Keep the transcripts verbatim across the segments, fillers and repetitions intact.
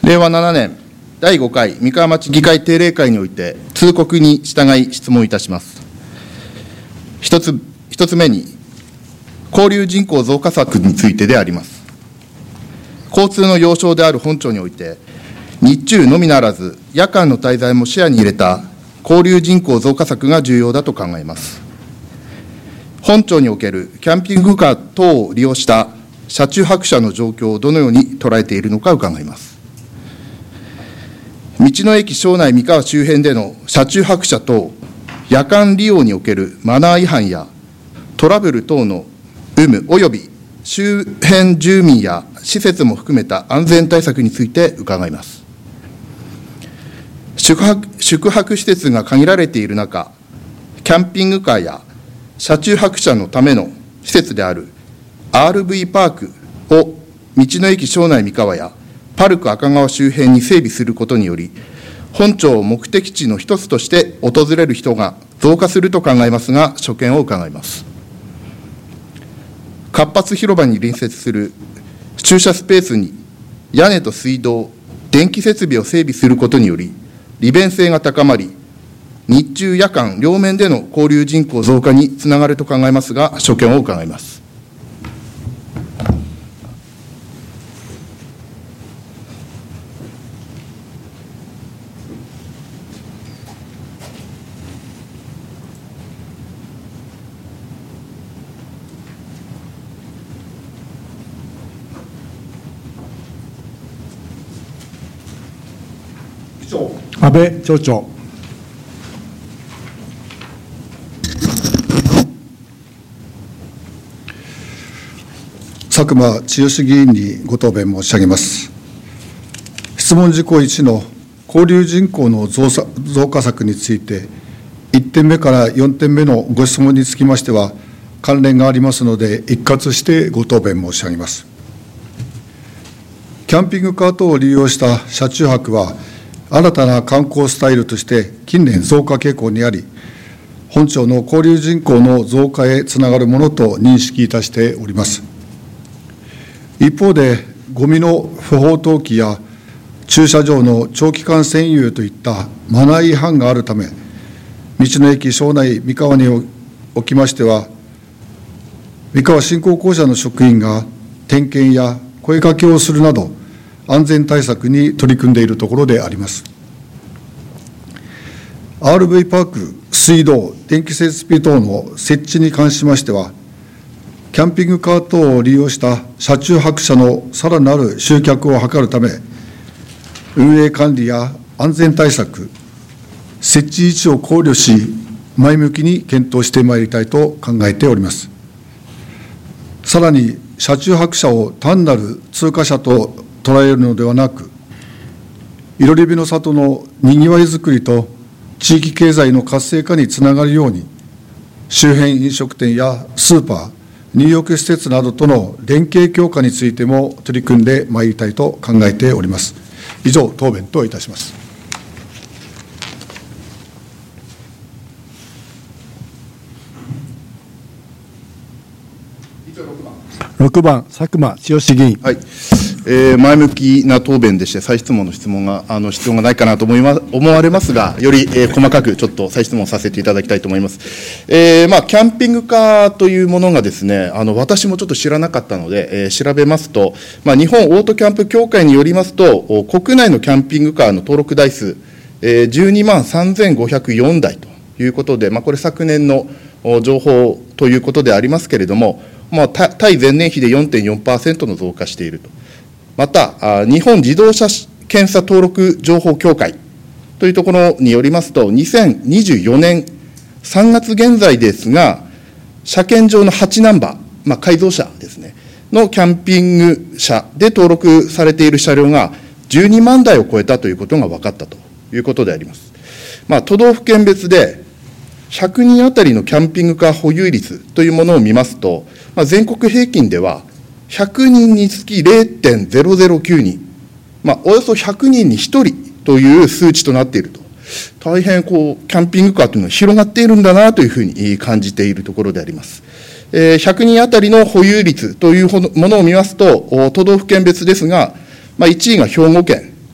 れいわななねんだいごかい三河町議会定例会において、通告に従い質問いたします。一つ、一つ目に、交流人口増加策についてであります。交通の要衝である本町において、日中のみならず、夜間の滞在も視野に入れた交流人口増加策が重要だと考えます。本町におけるキャンピングカー等を利用した車中泊者の状況をどのように捉えているのか伺います。道の駅庄内三河周辺での車中泊者等夜間利用におけるマナー違反やトラブル等の有無および周辺住民や施設も含めた安全対策について伺います。宿泊、宿泊施設が限られている中、キャンピングカーや車中泊者のための施設である アールブイ パークを道の駅庄内三河やパルク赤川周辺に整備することにより、本町を目的地の一つとして訪れる人が増加すると考えますが、所見を伺います。活発広場に隣接する駐車スペースに屋根と水道、電気設備を整備することにより、利便性が高まり、日中夜間両面での交流人口増加につながると考えますが、所見を伺います。 安倍町長。 佐久間千義議員にご答弁申し上げます。質問事項いちの交流人口の 増, 増加策について、いってんめからよんてんめのご質問につきましては、関連がありますので、一括してご答弁申し上げます。キャンピングカー等を利用した車中泊は、新たな観光スタイルとして近年増加傾向にあり、本町の交流人口の増加へつながるものと認識いたしております。一方で、ゴミの不法投棄や駐車場の長期間占有といったマナー違反があるため、道の駅庄内三河におきましては、三河振興公社の職員が点検や声かけをするなど、安全対策に取り組んでいるところであります。アールブイ パーク、水道、電気設備等の設置に関しましては、キャンピングカー等を利用した車中泊者のさらなる集客を図るため、運営管理や安全対策、設置位置を考慮し、前向きに検討してまいりたいと考えております。さらに、車中泊者を単なる通過者と捉えるのではなく、いろりびの里のにぎわいづくりと地域経済の活性化につながるように、周辺飲食店やスーパー、入浴施設などとの連携強化についても取り組んでまいりたいと考えております。以上、答弁といたします。 ろくばん、佐久間千義議員。 はい、えー、前向きな答弁でして、再質問の質問があの必要がないかなと思いま思われますが、より、えー、細かくちょっと再質問させていただきたいと思います。えーまあ、キャンピングカーというものがですね、あの私もちょっと知らなかったので、えー、調べますと、まあ、日本オートキャンプ協会によりますと、国内のキャンピングカーの登録台数、えー、じゅうにまんさんぜんごひゃくよんだいということで、まあ、これ、昨年の情報ということでありますけれども、まあ、対前年比で よんてんよんパーセント の増加していると。また、日本自動車検査登録情報協会というところによりますと、にせんにじゅうよねんさんがつ現在ですが、車検上のはちナンバー、まあ、改造車ですね、のキャンピング車で登録されている車両がじゅうにまんだいを超えたということが分かったということであります。まあ、都道府県別でひゃくにんあたりのキャンピングカー保有率というものを見ますと、まあ、全国平均ではひゃくにんにつき れいてんぜろぜろきゅうにん、まあ、およそひゃくにんにひとりという数値となっていると。大変こうキャンピングカーというのは広がっているんだなというふうに感じているところであります。えー、ひゃくにんあたりの保有率というものを見ますと、都道府県別ですが、まあ、いちいが兵庫県、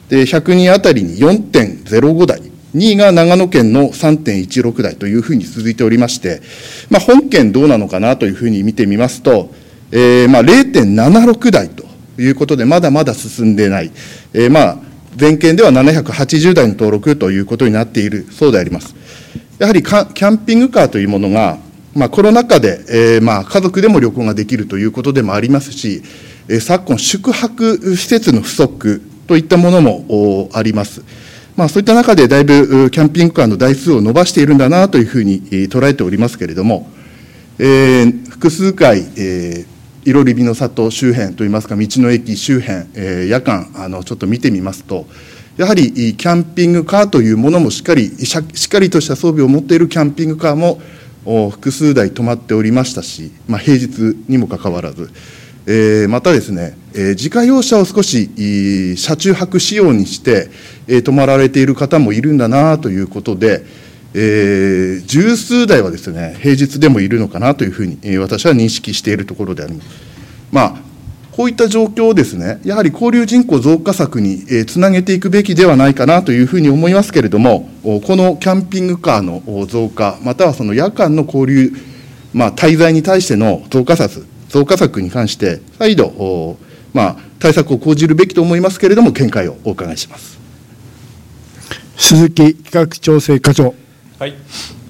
でひゃくにんあたりに よんてんゼロご 台、にいが長野県の さんてんいちろく 台というふうに続いておりまして、まあ、本県どうなのかなというふうに見てみますと、えーまあ、れいてんななろく 台ということで、まだまだ進んでない、えーまあ、全県ではななひゃくはちじゅうだいの登録ということになっているそうであります。やはりキャンピングカーというものが、まあ、コロナ禍で、えーまあ、家族でも旅行ができるということでもありますし、えー、昨今、宿泊施設の不足といったものもあります。まあ、そういった中でだいぶキャンピングカーの台数を伸ばしているんだなというふうに捉えておりますけれども、えー、複数回、えー、いろりびの里周辺といいますか、道の駅周辺、えー、夜間あのちょっと見てみますと、やはりキャンピングカーというものもしっかりしっかりとした装備を持っているキャンピングカーも複数台止まっておりましたし、まあ、平日にもかかわらず、えー、またですね、えー、自家用車を少し車中泊仕様にして、えー、泊まられている方もいるんだなということで、えー、十数台はですね、平日でもいるのかなというふうに、えー、私は認識しているところであります。まあ、こういった状況をですね、やはり交流人口増加策に、えー、つなげていくべきではないかなというふうに思いますけれども、このキャンピングカーの増加、またはその夜間の交流、まあ、滞在に対しての増加策、増加策に関して、再度、まあ、対策を講じるべきと思いますけれども、見解をお伺いします。 鈴木企画調整課長。 はい、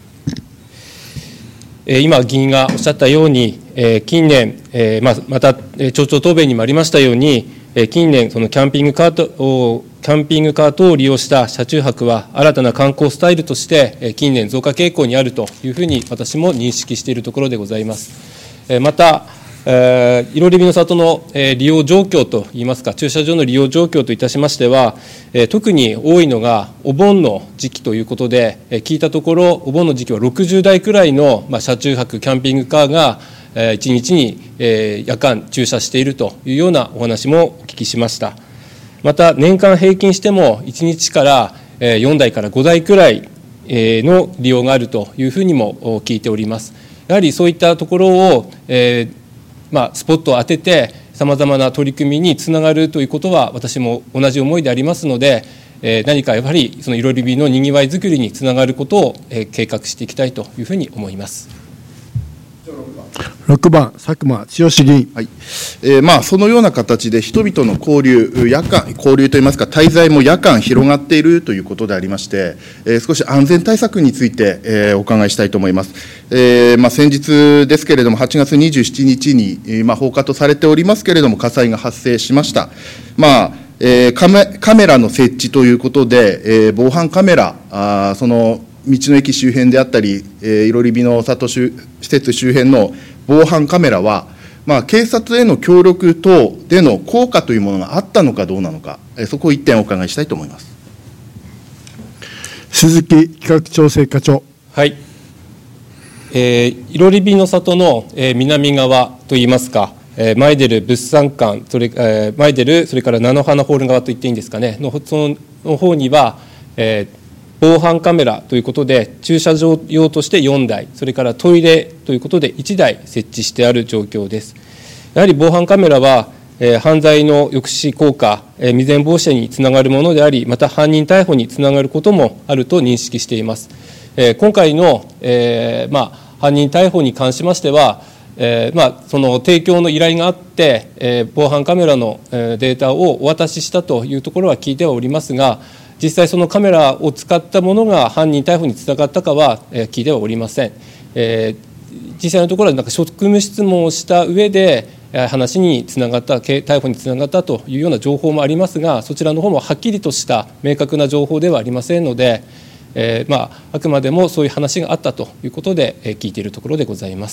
えー、今、議員がおっしゃったように、えー、近年、えーまあ、また、えー、町長答弁にもありましたように、えー、近年、そのキャンピングカートを、キャンピングカートを利用した車中泊は、新たな観光スタイルとして、えー、近年増加傾向にあるというふうに、私も認識しているところでございます。えー、また、えー、いろりびの里の、えー、利用状況といいますか、駐車場の利用状況といたしましては、えー、特に多いのがお盆の時期ということで、えー、聞いたところ、お盆の時期はろくじゅうだいくらいの、まあ、車中泊、キャンピングカーが、えー、いちにちに、えー、夜間駐車しているというようなお話もお聞きしました。また、年間平均しても、いちにちから、えー、よんだいからごだいくらい、えー、の利用があるというふうにも聞いております。やはりそういったところを、えーまあ、スポットを当てて、さまざまな取り組みにつながるということは、私も同じ思いでありますので、えー、何かやはり、そのいろりびのにぎわいづくりにつながることを、えー、計画していきたいというふうに思います。 ろくばん、佐久間剛議員。 はい、えーまあ、そのような形で、人々の交流、夜間、交流といいますか、滞在も夜間広がっているということでありまして、えー、少し安全対策について、えー、お伺いしたいと思います。えーまあ、先日ですけれども、はちがつにじゅうしちにちに、えーまあ、放火とされておりますけれども、火災が発生しました。まあえー、カメ、カメラの設置ということで、えー、防犯カメラ、あその道の駅周辺であったり、えー、いろりびの里施設周辺の防犯カメラは、まあ、警察への協力等での効果というものがあったのかどうなのか、えー、そこを一点お伺いしたいと思います。 鈴木企画調整課長。 はい、えー、いろりびの里の、えー、南側といいますか、えー、マイデル物産館、それ、えー、マイデル、それから菜の花ホール側と言っていいんですかね、のその方には、えー防犯カメラということで、駐車場用としてよんだい、それからトイレということでいちだい設置してある状況です。やはり防犯カメラは、えー、犯罪の抑止効果、えー、未然防止につながるものであり、また犯人逮捕につながることもあると認識しています。えー、今回の、えーまあ、犯人逮捕に関しましては、えーまあ、その提供の依頼があって、えー、防犯カメラの、えー、データをお渡ししたというところは聞いてはおりますが、実際そのカメラを使ったものが犯人逮捕につながったかは、えー、聞いてはおりません。えー、実際のところはなんか職務質問をした上で、えー、話につながった、逮捕につながったというような情報もありますが、そちらの方もはっきりとした明確な情報ではありませんので、えーまあ、あくまでもそういう話があったということで、えー、聞いているところでございます。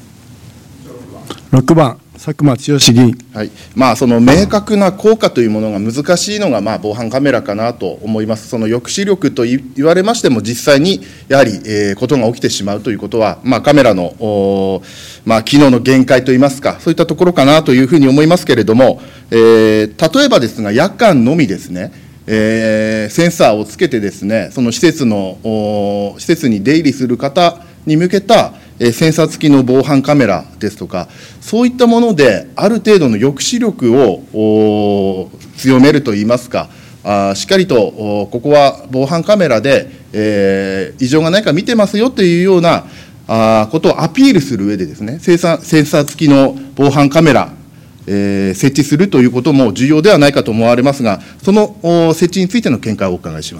ろくばん、佐久間剛議員。 はい、まあ、その明確な効果というものが難しいのが、まあ、防犯カメラかなと思います。その抑止力と言われましても、実際にやはり、えー、ことが起きてしまうということは、まあ、カメラの、まあ、機能の限界といいますか、そういったところかなというふうに思いますけれども、えー、例えばですが、夜間のみですね、えー、センサーをつけてですね、その施設の、施設に出入りする方に向けた、えー、センサー付きの防犯カメラですとか、そういったもので、ある程度の抑止力を強めるといいますか、 あしっかりとここは防犯カメラで、えー、異常がないか見てますよというようなあことをアピールする上でですね、センサー、センサー付きの防犯カメラ、えー、設置するということも重要ではないかと思われますが、その設置についての見解をお伺いします。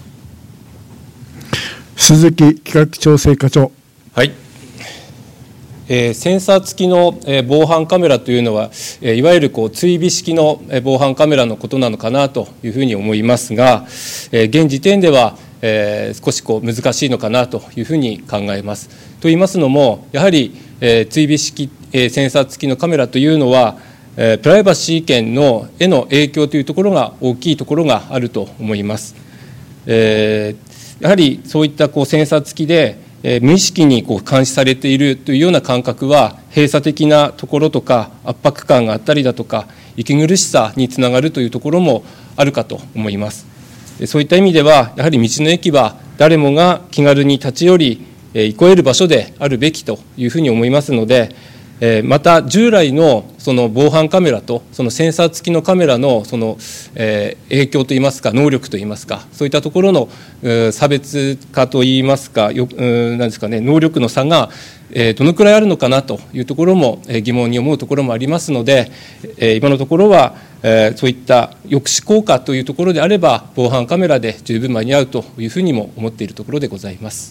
鈴木企画調整課長。 はい。えー、センサー付きの、えー、防犯カメラというのは、えー、いわゆるこう追尾式の、えー、防犯カメラのことなのかなというふうに思いますが、えー、現時点では、えー、少しこう難しいのかなというふうに考えます。と言いますのも、やはり、えー、追尾式、えー、センサー付きのカメラというのは、えー、プライバシー権のへの影響というところが大きいところがあると思います。えー、やはりそういったこうセンサー付きでえー、無意識にこう監視されているというような感覚は、閉鎖的なところとか圧迫感があったりだとか、息苦しさにつながるというところもあるかと思います。そういった意味では、やはり道の駅は誰もが気軽に立ち寄り、えー、憩える場所であるべきというふうに思いますので、えー、また従来のその防犯カメラとそのセンサー付きのカメラのその、えー、影響といいますか、能力といいますか、そういったところの、えー、差別化といいますか、よ、うん、なんですかね、能力の差が、えー、どのくらいあるのかなというところも、えー、疑問に思うところもありますので、えー、今のところは、えー、そういった抑止効果というところであれば、防犯カメラで十分間に合うというふうにも思っているところでございます。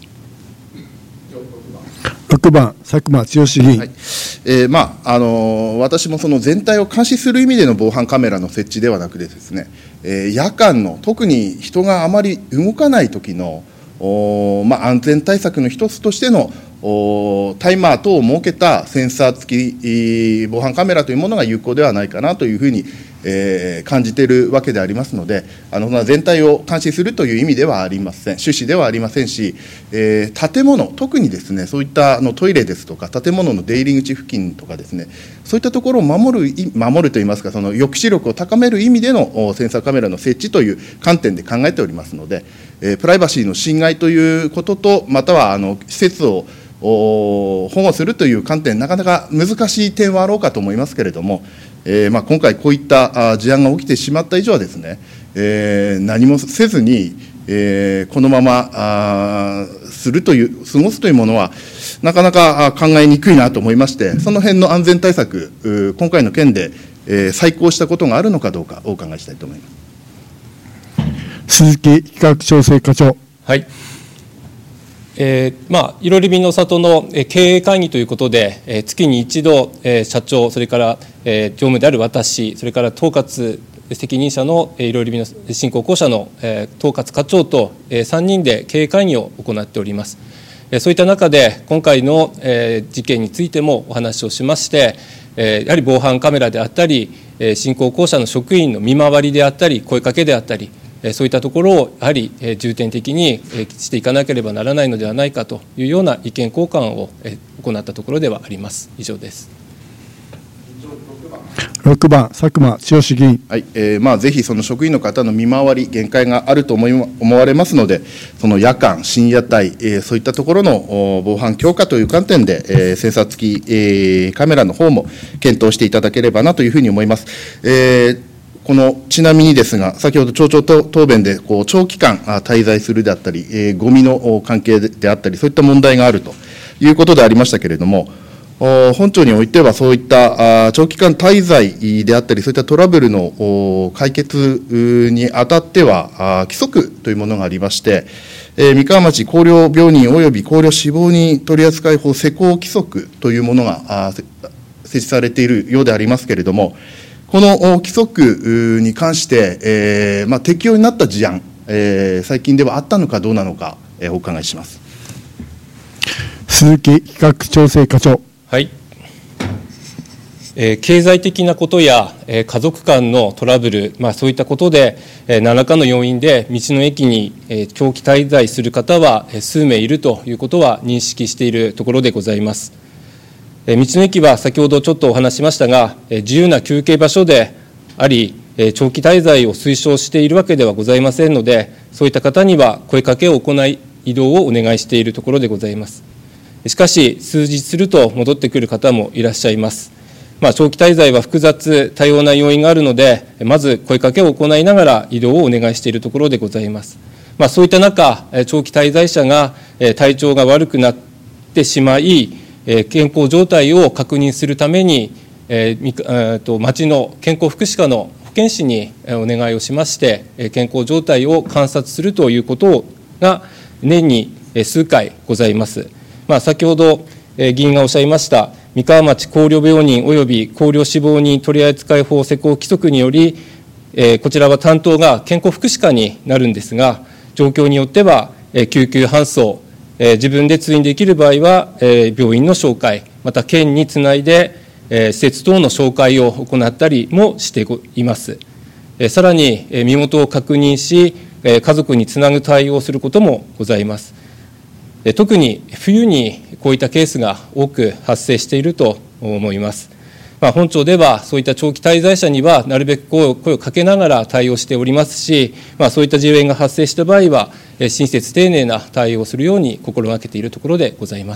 ろくばん、佐久間剛議員。はい、 えーまああのー、私もその全体を監視する意味での防犯カメラの設置ではなくてですね、えー、夜間の特に人があまり動かない時のお、まあ、安全対策の一つとしてのおタイマー等を設けたセンサー付き防犯カメラというものが有効ではないかなというふうに、えー、感じているわけでありますので、あの全体を監視するという意味ではありません、趣旨ではありませんし、えー、建物、特にですね、そういったあのトイレですとか、建物の出入り口付近とかですね、そういったところを守る、守るといいますか、その抑止力を高める意味でのセンサーカメラの設置という観点で考えておりますので、えー、プライバシーの侵害ということと、またはあの施設を保護するという観点、なかなか難しい点はあろうかと思いますけれども、えーまあ、今回、こういった事案が起きてしまった以上はですね、えー、何もせずに、えー、このままあするという、過ごすというものは、なかなか考えにくいなと思いまして、その辺の安全対策、今回の件で、えー、再考したことがあるのかどうか、お伺いしたいと思います。 鈴木企画調整課長。 はい。えーまあ、いろりびの里の経営会議ということで、えー、月に一度、えー、社長、それから、えー、常務である私、それから統括責任者のいろりびの振興公社の、えー、統括課長と、えー、さんにんで経営会議を行っております。えー、そういった中で、今回の、えー、事件についてもお話をしまして、えー、やはり防犯カメラであったり、えー、振興公社の職員の見回りであったり、声かけであったり、そういったところをやはり重点的にしていかなければならないのではないかというような意見交換を行ったところではあります。以上です。 ろくばん、佐久間剛議員。 はい、えーまあ、ぜひその職員の方の見回り、限界があると思い思われますので、その夜間、深夜帯、えー、そういったところの防犯強化という観点で、えー、センサー付き、えー、カメラの方も検討していただければなというふうに思います。えーこのちなみにですが、先ほど町長答弁でこう長期間滞在するであったり、えー、ゴミの関係であったり、そういった問題があるということでありましたけれども、本庁においてはそういった長期間滞在であったり、そういったトラブルの解決にあたっては、規則というものがありまして、三河町高陵病人及び高陵死亡人取扱法施行規則というものが設置されているようでありますけれども、この規則に関して、えーまあ、適用になった事案、えー、最近ではあったのかどうなのか、えー、お伺いします。 鈴木企画調整課長。 はい。えー、経済的なことや、えー、家族間のトラブル、まあ、そういったことで、えー、何らかの要因で道の駅に、えー、長期滞在する方は、えー、数名いるということは認識しているところでございます。道の駅は先ほどちょっとお話しましたが、自由な休憩場所であり、長期滞在を推奨しているわけではございませんので、そういった方には声かけを行い、移動をお願いしているところでございます。しかし、数日すると戻ってくる方もいらっしゃいます。 まあ、長期滞在は複雑、多様な要因があるので、まず声かけを行いながら移動をお願いしているところでございます。まあ、そういった中、長期滞在者が体調が悪くなってしまい、健康状態を確認するために、町の健康福祉課の保健師にお願いをしまして、健康状態を観察するということが年に数回ございます。まあ、先ほど議員がおっしゃいました三河町高陵病人及び高陵死亡人取扱法施行規則により、こちらは担当が健康福祉課になるんですが、状況によっては救急搬送、自分で通院できる場合は病院の紹介、また県につないで施設等の紹介を行ったりもしています。さらに身元を確認し、家族につなぐ対応をすることもございます。特に冬にこういったケースが多く発生していると思います。まあ、本庁ではそういった長期滞在者にはなるべく声を声をかけながら対応しておりますし、まあ、そういった事例が発生した場合は親切丁寧な対応をするように心がけているところでございます。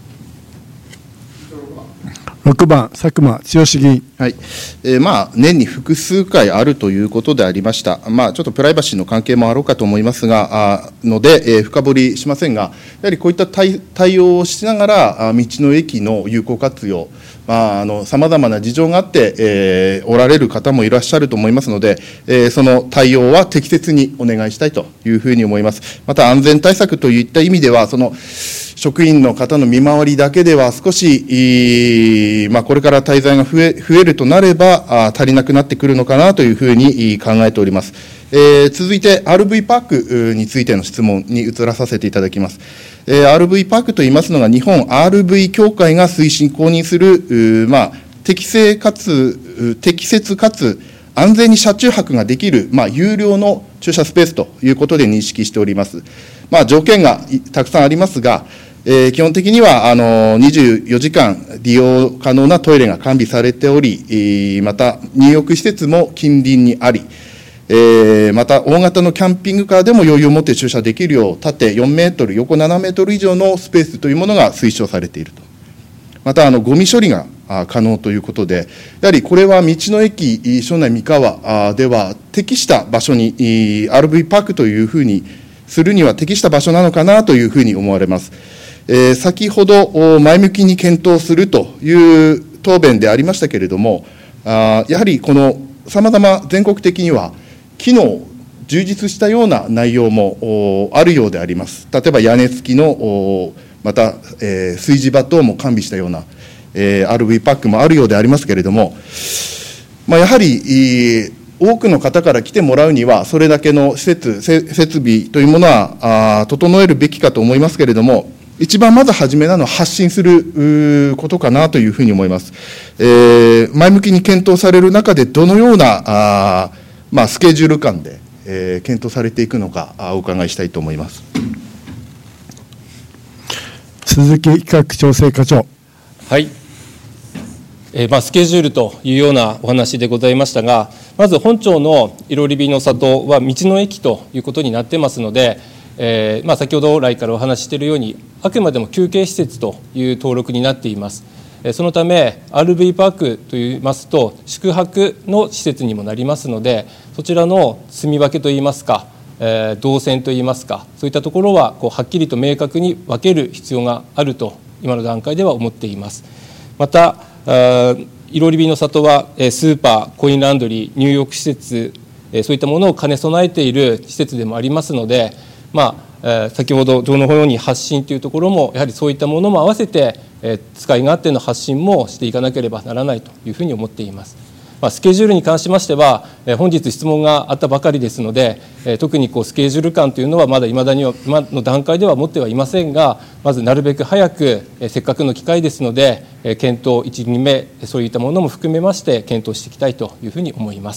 ろくばん佐久間剛議員。 はい、えー、まあ年に複数回あるということでありました。まあちょっとプライバシーの関係もあろうかと思いますが、あので、えー、深掘りしませんが、やはりこういった 対, 対応をしながら道の駅の有効活用、まああのさまざまな事情があって、えー、おられる方もいらっしゃると思いますので、えー、その対応は適切にお願いしたいというふうに思います。また安全対策といった意味では、その職員の方の見回りだけでは少し、まあ、これから滞在が増え、増えるとなれば足りなくなってくるのかなというふうに考えております。えー、続いて アールブイ パークについての質問に移らさせていただきます。えー、アールブイ パークといいますのが、日本 アールブイ 協会が推進公認する、まあ、適正かつ適切かつ安全に車中泊ができる、まあ、有料の駐車スペースということで認識しております。まあ、条件がたくさんありますが、えー、基本的にはあのにじゅうよじかん利用可能なトイレが完備されており、えー、また入浴施設も近隣にあり、えー、また大型のキャンピングカーでも余裕を持って駐車できるよう、縦よんメートル、横ななメートル以上のスペースというものが推奨されていると。またあのゴミ処理が可能ということで、やはりこれは道の駅庄内三河では適した場所に アールブイ パークというふうにするには適した場所なのかなというふうに思われます。えー、先ほど前向きに検討するという答弁でありましたけれども、あやはりこのさまざま全国的には機能充実したような内容もあるようであります。例えば屋根付きのまた、えー、炊事場等も完備したような、えー、アールブイ パックもあるようでありますけれども、まあ、やはり多くの方から来てもらうにはそれだけの施設設備というものはあ整えるべきかと思いますけれども、一番まず初めなのは発信することかなというふうに思います。えー、前向きに検討される中でどのようなあ、まあ、スケジュール感で、えー、検討されていくのかお伺いしたいと思います。 鈴木企画調整課長。 はい、えーまあ、スケジュールというようなお話でございましたが、まず本庁のいろりびの里は道の駅ということになってますので、えーまあ、先ほど来からお話ししているようにあくまでも休憩施設という登録になっています。そのため アールブイ パークといいますと宿泊の施設にもなりますので、そちらの住み分けといいますか、えー、動線といいますか、そういったところはこうはっきりと明確に分ける必要があると今の段階では思っています。またいろりびの里はスーパー、コインランドリー、入浴施設、そういったものを兼ね備えている施設でもありますので、まあ、先ほど情のように発信というところもやはりそういったものも合わせて使い勝手の発信もしていかなければならないというふうに思っています。まあ、スケジュールに関しましては本日質問があったばかりですので、特にこうスケジュール感というのはまだいまだには今の段階では持ってはいませんが、まずなるべく早くせっかくの機会ですので検討いち、にめそういったものも含めまして検討していきたいというふうに思います。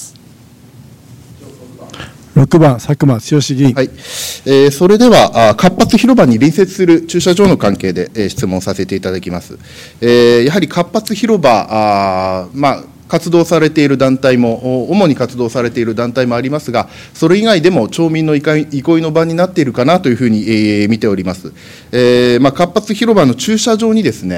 ろくばん佐久間剛議員。 はい、えー、それでは活発広場に隣接する駐車場の関係で、えー、質問させていただきます。えー、やはり活発広場、あまあ活動されている団体も、主に活動されている団体もありますが、それ以外でも町民の憩いの場になっているかなというふうに、えー、見ております。えーまあ、活発広場の駐車場にですね、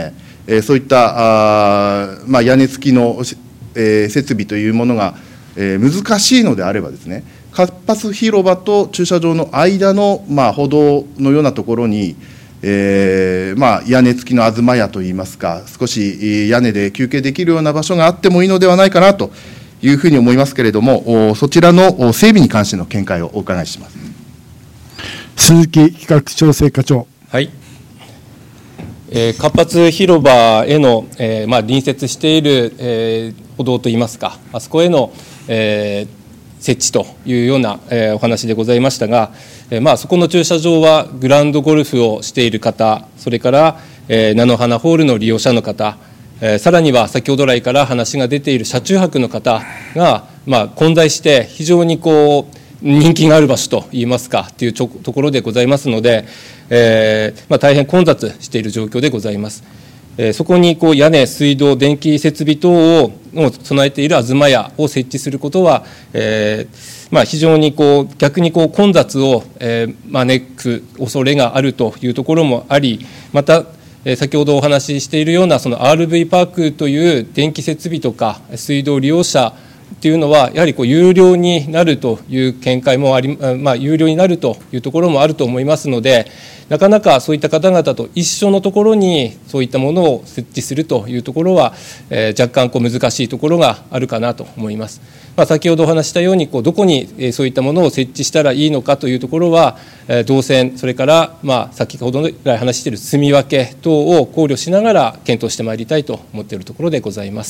えー、そういったあ、まあ、屋根付きの、えー、設備というものが、えー、難しいのであればですね、活発広場と駐車場の間の、まあ、歩道のようなところに、えーまあ、屋根付きの東屋といいますか、少し屋根で休憩できるような場所があってもいいのではないかなというふうに思いますけれども、そちらの整備に関しての見解をお伺いします。 鈴木企画調整課長。 はい、えー、活発広場への、えーまあ、隣接している、えー、歩道といいますか、あそこへの、えー設置というような、えー、お話でございましたが、えーまあ、そこの駐車場はグラウンドゴルフをしている方、それから、えー、菜の花ホールの利用者の方、えー、さらには先ほど来から話が出ている車中泊の方が、まあ、混在して非常にこう人気がある場所といいますかというところでございますので、えーまあ、大変混雑している状況でございます。そこにこう屋根、水道、電気設備等を備えている東屋を設置することは、えーまあ、非常にこう逆にこう混雑を、えー、招く恐れがあるというところもあり、また、えー、先ほどお話ししているようなその アールブイ パークという電気設備とか水道利用者というのはやはりこう有料になるという見解もあり、まあ、有料になるというところもあると思いますので、なかなかそういった方々と一緒のところにそういったものを設置するというところは、えー、若干こう難しいところがあるかなと思います。まあ、先ほどお話したようにこうどこにそういったものを設置したらいいのかというところは、えー、動線、それからまあ先ほど来話している住み分け等を考慮しながら検討してまいりたいと思っているところでございます。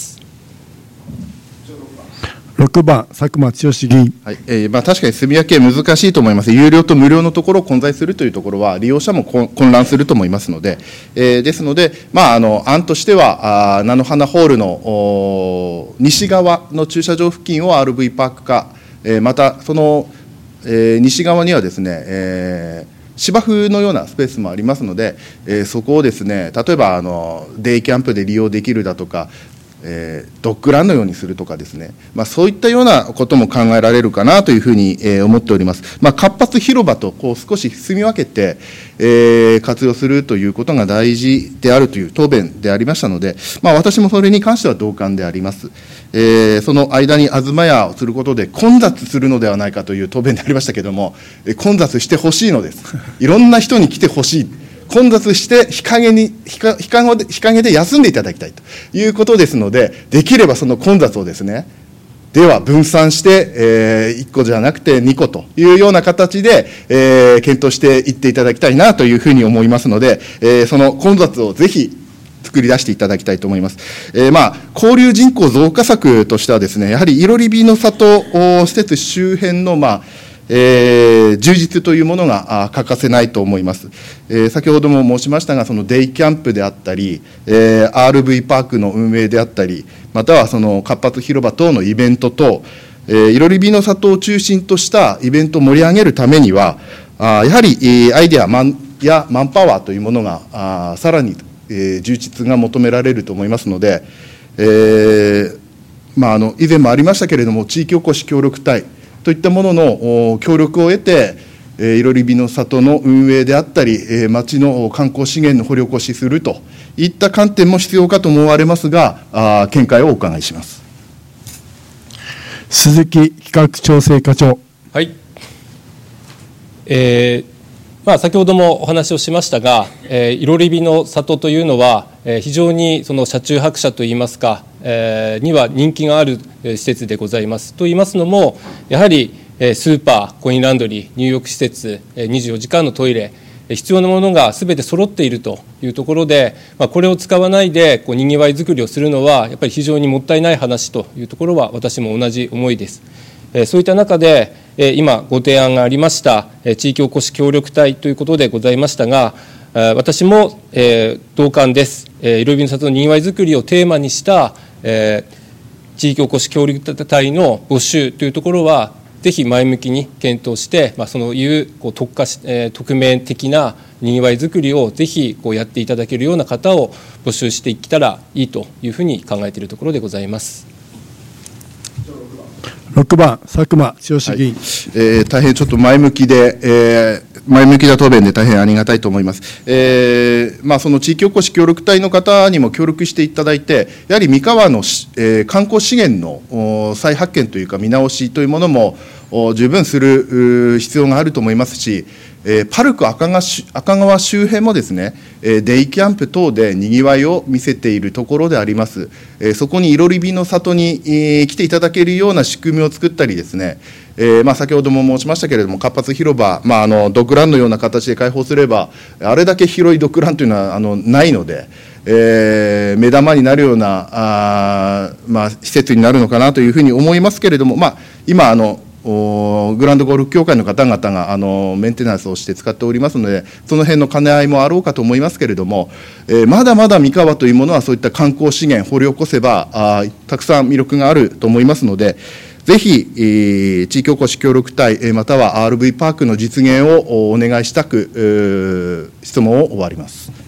ろくばん、佐久間剛議員。 はい、えーまあ、確かに住み分け難しいと思います。有料と無料のところを混在するというところは利用者も混乱すると思いますので、えー、ですので、まあ、あの案としてはあ菜の花ホールの西側の駐車場付近を アールブイ パーク化、えー、またその、えー、西側にはですね、えー芝生のようなスペースもありますので、えー、そこをですね、例えばあのデイキャンプで利用できるだとか、えー、ドッグランのようにするとかですね、まあ、そういったようなことも考えられるかなというふうに、えー、思っております。まあ、活発広場とこう少し住み分けて、えー、活用するということが大事であるという答弁でありましたので、まあ、私もそれに関しては同感であります。えー、その間に東屋をすることで混雑するのではないかという答弁でありましたけれども、えー、混雑してほしいのです。いろんな人に来てほしい。混雑して日陰に日陰で日陰で休んでいただきたいということですので、できればその混雑をですね、では分散して、えー、いっこじゃなくてにこというような形で、えー、検討していっていただきたいなというふうに思いますので、えー、その混雑をぜひ作り出していただきたいと思います。えー、まあ交流人口増加策としてはですね、やはりいろりびの里施設周辺のまあえー、充実というものが欠かせないと思います。えー、先ほども申しましたが、そのデイキャンプであったり、えー、アールブイ パークの運営であったり、またはその活発広場等のイベント等、えー、いろりびの里を中心としたイベントを盛り上げるためには、あやはり、えー、アイデアマンやマンパワーというものがあさらに、えー、充実が求められると思いますので、えーまあ、あの以前もありましたけれども、地域おこし協力隊といったものの協力を得て、いろりびの里の運営であったり、町の観光資源の掘り起こしするといった観点も必要かと思われますが、見解をお伺いします。 鈴木企画調整課長。 はい、えーまあ、先ほどもお話をしましたが、えー、いろりびの里というのは、えー、非常にその車中泊者といいますか、えー、には人気がある施設でございます。と言いますのも、やはり、えー、スーパー、コインランドリー、入浴施設、えー、にじゅうよじかんのトイレ、えー、必要なものがすべて揃っているというところで、まあ、これを使わないでこうにぎわい作りをするのはやっぱり非常にもったいない話というところは私も同じ思いです。えー、そういった中で、えー、今ご提案がありました、えー、地域おこし協力隊ということでございましたが、私も、えー、同感です。えー、いろりびの里のにぎわい作りをテーマにした、えー、地域おこし協力隊の募集というところはぜひ前向きに検討して、まあ、そのいうこう特化し、えー、匿名的なにぎわい作りをぜひこうやっていただけるような方を募集していけたらいいというふうに考えているところでございます。 ろくばん、佐久間剛議員。 はい、えー、大変ちょっと前向きで、えー前向きな答弁で大変ありがたいと思います。えーまあ、その地域おこし協力隊の方にも協力していただいて、やはり三河の、えー、観光資源の再発見というか、見直しというものも十分する必要があると思いますし、えー、パルク赤川赤川周辺もですね、えー、デイキャンプ等でにぎわいを見せているところであります。えー、そこにいろりびの里に、えー、来ていただけるような仕組みを作ったりですね、えーまあ、先ほども申しましたけれども、活発広場、まあ、あのドッグランのような形で開放すれば、あれだけ広いドッグランというのはあのないので、えー、目玉になるようなあ、まあ、施設になるのかなというふうに思いますけれども、まあ、今あの、グランドゴルフ協会の方々があのメンテナンスをして使っておりますので、その辺の兼ね合いもあろうかと思いますけれども、えー、まだまだ三河というものはそういった観光資源、掘り起こせばあたくさん魅力があると思いますので、ぜひ、えー、地域おこし協力隊、または アールブイ パークの実現をお願いしたく、質問を終わります。